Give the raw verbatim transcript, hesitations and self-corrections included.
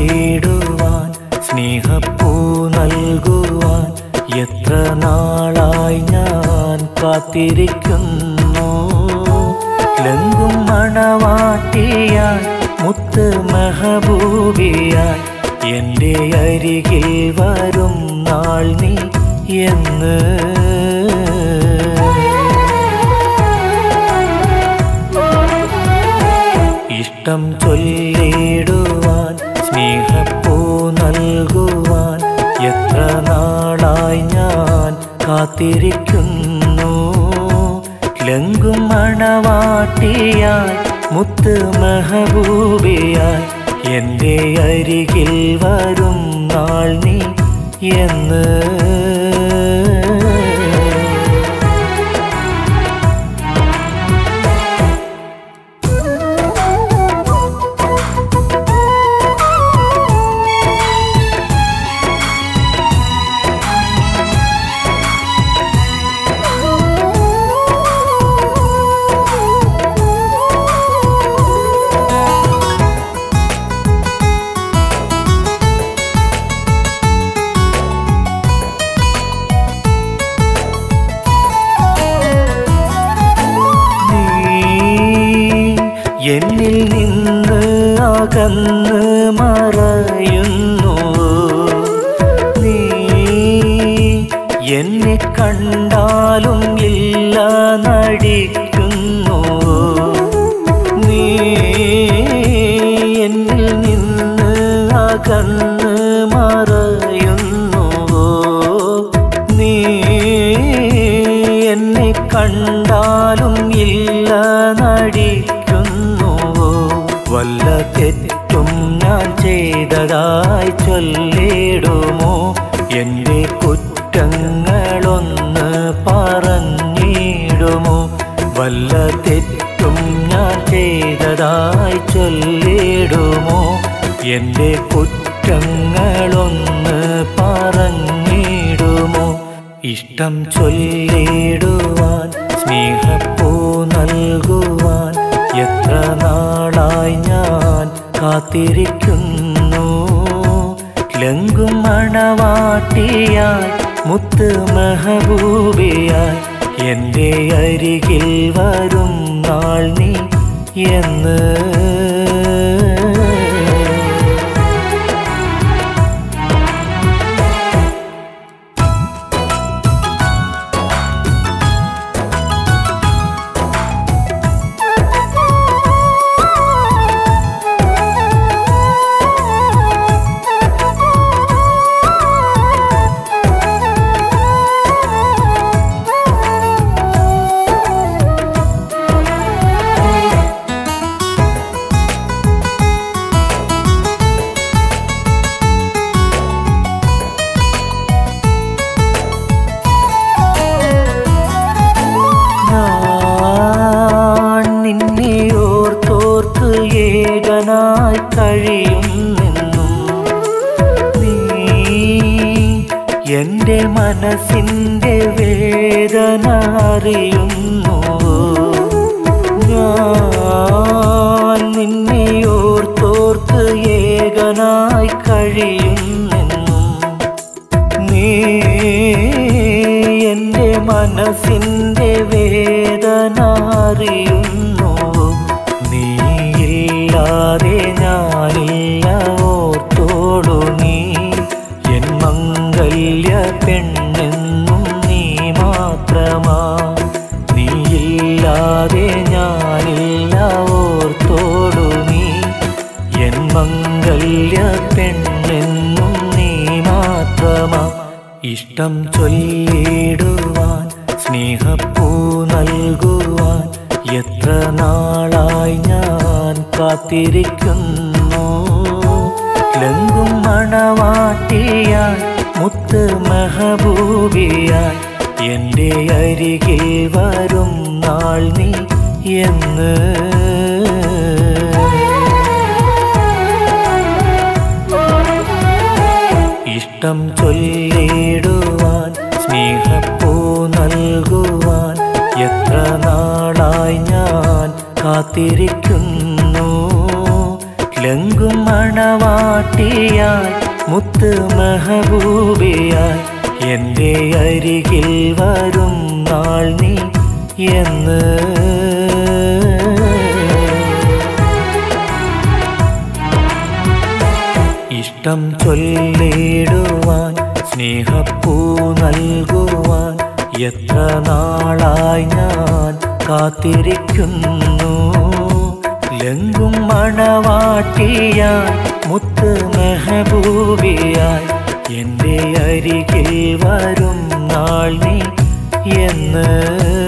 ചൊല്ലിടുവാൻ സ്നേഹപ്പൂ നൽകുവാൻ എത്ര നാളായി ഞാൻ കാത്തിരിക്കുന്നു. ലങ്കും മണവാട്ടിയായി മുത്ത് മെഹബൂബിയായി എൻ്റെ അരികിൽ വരും നാൾ നീ എന്ന്. ഇഷ്ടം ചൊല്ലിടുവാൻ സ്നേഹപ്പൂ നൽകുവാൻ എത്ര നാളായി ഞാൻ കാത്തിരിക്കുന്നു. ലങ്കും മണവാട്ടിയായി മുത്ത് മെഹബൂബിയായി എൻ്റെ അരികിൽ വരും നാൾ നീ എന്ന്. എന്നിൽ നിന്ന് അകന്ന് മറയുന്നു നീ, എന്നെ കണ്ടാലും ഇല്ല നടിക്കുന്നു നീ. എന്നിൽ നിന്ന് അകന്ന് മറയുന്നു നീ, എന്നെ കണ്ടാലും ഇല്ല നടിക്കുന്നു. വല്ല തെറ്റും ഞാൻ ചെയ്തതായി ചൊല്ലിടുമോ? എൻ്റെ കുറ്റങ്ങളൊന്ന് പറഞ്ഞിടുമോ? വല്ല തെറ്റും ഞാൻ ചെയ്തതായി ചൊല്ലിടുമോ? എൻ്റെ കുറ്റങ്ങളൊന്ന് പറഞ്ഞിടുമോ? ഇഷ്ടം ചൊല്ലിടുവാൻ സ്നേഹപ്പൂ നൽകുവാൻ എത്ര നാളായി ഞാൻ കാത്തിരിക്കുന്നു. ലങ്കും മണവാട്ടിയായി മുത്ത് മെഹബൂബിയായി എൻ്റെ അരികിൽ വരും നാൾ നീ എന്ന്. ഏകനായി കഴിയുന്നെന്നും നീ എൻ്റെ മനസ്സിൻ്റെ വേദന അറിയുന്നു. ഞാൻ നിന്നെ ഓർത്തോർത്ത് ഏകനായി കഴിയുന്നെന്നും നീ എൻ്റെ മനസ്സിൻ്റെ വേദന അറിയുന്നു. നീയില്ലാതെ ഞാനില്ല ഓർത്തോളൂ നീ, എൻ മംഗല്യ പെണ്ണെന്നും നീ മാത്രമാ. നീയില്ലാതെ ഞാനില്ല ഓർത്തോളൂ നീ, എൻ മംഗല്യ പെണ്ണെന്നും നീ മാത്രമാ. ഇഷ്ടം ചൊല്ലിടുവാൻ സ്നേഹപ്പൂ നൽകുവാൻ എത്ര നാളായി ഞാൻ കാത്തിരിക്കുന്നു. ലങ്കും മണവാട്ടിയായി മുത്ത് മെഹബൂബിയായി എൻ്റെ അരികിൽ വരും നാൾ നീ എന്ന്. ഇഷ്ടം ചൊല്ലിടുവാൻ സ്നേഹപ്പൂ നൽകുവാൻ എത്ര നാളായി ഞാൻ കാത്തിരിക്കുന്നു. ലങ്കും മണവാട്ടിയായി മുത്ത് മെഹബൂബിയായി എൻ്റെ അരികിൽ വരും നാൾ നീ എന്ന് ഇഷ്ടം ചൊല്ലിടുവാൻ സ്നേഹപ്പൂ നൽകുവാൻ എത്ര നാളായി ഞാൻ കാത്തിരിക്കുന്നു. ലങ്കും മണവാട്ടിയായി മുത്ത് മെഹബൂബിയായി എൻ്റെ അരികിൽ വരും നാൾ നീ എന്ന്